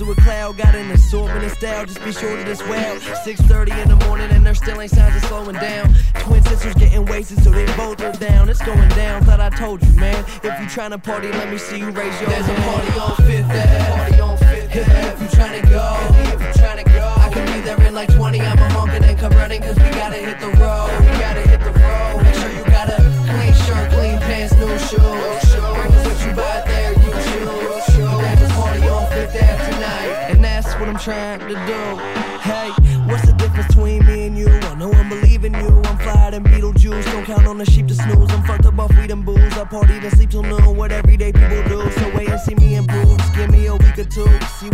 to a cloud. Got an assortment of style, just be sure that it's well. 6:30 in the morning and there still ain't signs of slowing down. Twin sisters getting wasted, so they both are down. It's going down, thought I told you, man. If you tryna party, let me see you raise your hand. There's a party on Fifth Ave. If you tryna go, I can be there in like 20. I'm a honkin' and come running, cause we gotta hit the road. Make sure you got a clean shirt, clean pants, new shoes. What you buy there, you choose. There's a party on Fifth Ave tonight, and that's what I'm trying to do. Hey, what's the difference between me and you? I know I'm believing you. I'm flyer than Beetlejuice. Don't count on the sheep to snooze. I'm fucked up off weed and booze. I party and sleep till noon. What everyday people do. So wait and see me improve. Just give me a week or two. See